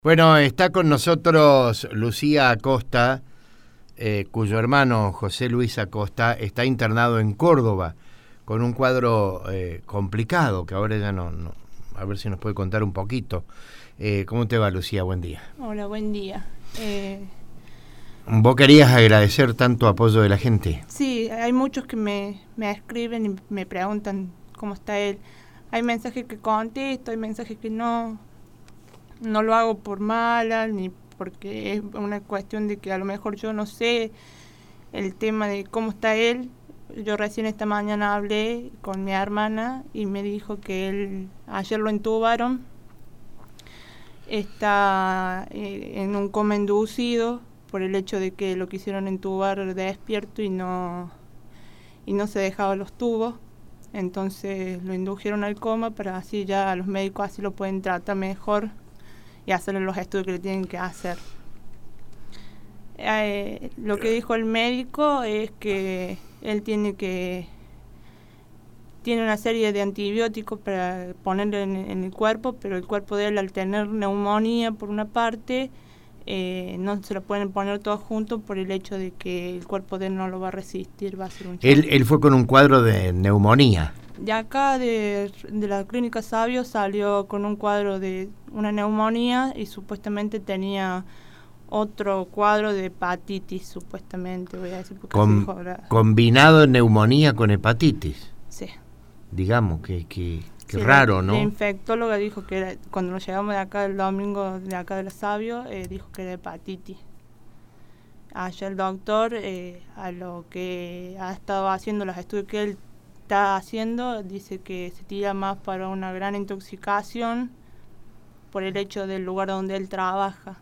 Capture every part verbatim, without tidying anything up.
Bueno, está con nosotros Lucía Acosta, eh, cuyo hermano José Luis Acosta está internado en Córdoba con un cuadro eh, complicado, que ahora ya no, no... A ver si nos puede contar un poquito. Eh, ¿Cómo te va, Lucía? Buen día. Hola, buen día. Eh... ¿Vos querías agradecer tanto apoyo de la gente? Sí, hay muchos que me, me escriben y me preguntan cómo está él. Hay mensajes que contesto, hay mensajes que no... No lo hago por mala, ni porque es una cuestión de que a lo mejor yo no sé el tema de cómo está él. Yo recién esta mañana hablé con mi hermana y me dijo que él ayer lo entubaron. Está eh, en un coma inducido por el hecho de que lo quisieron entubar despierto y no, y no se dejaba los tubos. Entonces lo indujeron al coma para así ya los médicos así lo pueden tratar mejor y hacerle los estudios que le tienen que hacer. Eh, lo que dijo el médico es que él tiene que tiene una serie de antibióticos para ponerle en, en el cuerpo, pero el cuerpo de él, al tener neumonía por una parte, eh, no se lo pueden poner todos juntos por el hecho de que el cuerpo de él no lo va a resistir, va a ser un choque. Él, él fue con un cuadro de neumonía. De acá, de, de la clínica Sabio, salió con un cuadro de una neumonía y supuestamente tenía otro cuadro de hepatitis, supuestamente, voy a decir. Porque Com, dijo ahora. Combinado neumonía con hepatitis. Sí. Digamos, que, que, que sí, raro, la, ¿no? La infectóloga dijo que era, cuando nos llegamos de acá el domingo, de acá de la Sabio, eh, dijo que era hepatitis. Allá el doctor, eh, a lo que ha estado haciendo, los estudios que él está haciendo, dice que se tira más para una gran intoxicación por el hecho del lugar donde él trabaja,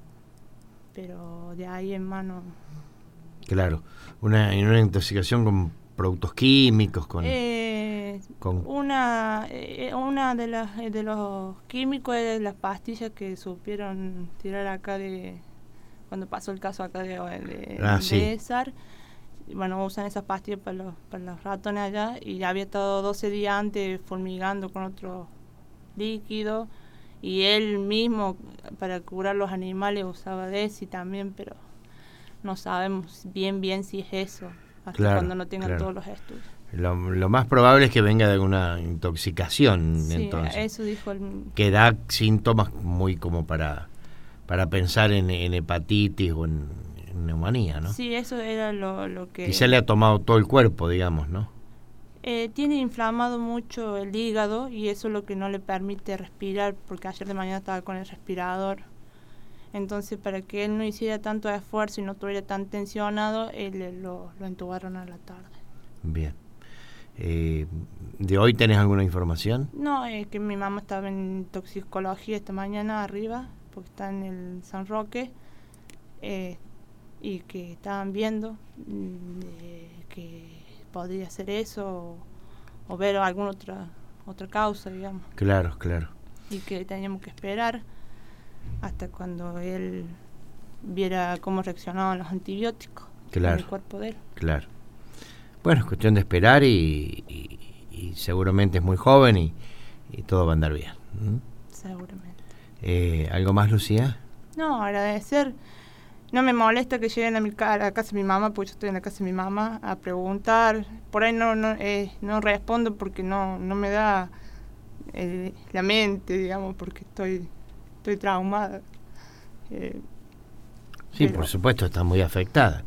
pero de ahí en mano. Claro, una, una intoxicación con productos químicos, con, eh, con... una eh, una de las de los químicos es las pastillas que supieron tirar acá de cuando pasó el caso acá de, de, ah, de sí. César. Bueno, usan esas pastillas para los, para los ratones allá y ya había estado doce días antes fumigando con otro líquido y él mismo para curar los animales usaba Desi también, pero no sabemos bien bien si es eso hasta claro, cuando no tengan claro. todos los estudios. Lo, lo más probable es que venga de alguna intoxicación, sí, entonces. Eso dijo el... Que da síntomas muy como para, para pensar en, en hepatitis o en, en neumonía, ¿no? Sí, eso era lo, lo que... Quizá le ha tomado todo el cuerpo, digamos, ¿no? Eh, tiene inflamado mucho el hígado y eso es lo que no le permite respirar, porque ayer de mañana estaba con el respirador. Entonces, para que él no hiciera tanto esfuerzo y no estuviera tan tensionado, él lo, lo entubaron a la tarde. Bien. Eh, ¿De hoy tenés alguna información? No, es eh, que mi mamá estaba en toxicología esta mañana arriba, porque está en el San Roque, eh, y que estaban viendo eh, que podría ser eso o, o ver alguna otra otra causa, digamos. Claro, claro. Y que teníamos que esperar hasta cuando él viera cómo reaccionaban los antibióticos claro, en el cuerpo de él. Claro. Bueno, es cuestión de esperar y, y, y seguramente es muy joven y, y todo va a andar bien. ¿Mm? Seguramente. Eh, ¿Algo más, Lucía? No, agradecer. No me molesta que lleguen a, mi, a la casa de mi mamá, porque yo estoy en la casa de mi mamá, a preguntar. Por ahí no no, eh, no respondo porque no no me da eh, la mente, digamos, porque estoy estoy traumada. Eh, sí, pero... por supuesto, está muy afectada.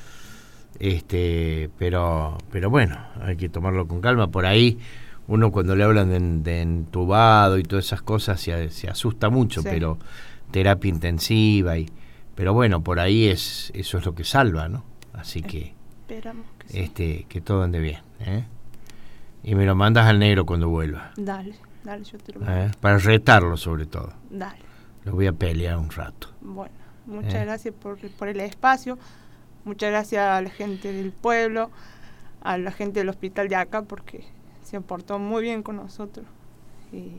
Este, pero pero bueno, hay que tomarlo con calma. Por ahí uno cuando le hablan de, de entubado y todas esas cosas se, se asusta mucho, sí. Pero terapia intensiva y pero bueno, por ahí es eso es lo que salva, ¿no? Así que esperamos que sí. este que todo ande bien, ¿eh? Y me lo mandas al negro cuando vuelva. Dale, dale, yo te lo mando. ¿Eh? Para retarlo sobre todo. Dale. Lo voy a pelear un rato. Bueno, muchas ¿Eh? gracias por, por el espacio. Muchas gracias a la gente del pueblo, a la gente del hospital de acá, porque se portó muy bien con nosotros. Y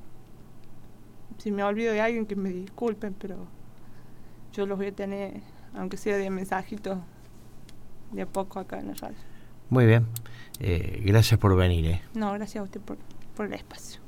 si me olvido de alguien, que me disculpen, pero yo los voy a tener, aunque sea de mensajitos, de a poco acá en la radio. Muy bien. Eh, gracias por venir. ¿eh? No, gracias a usted por, por el espacio.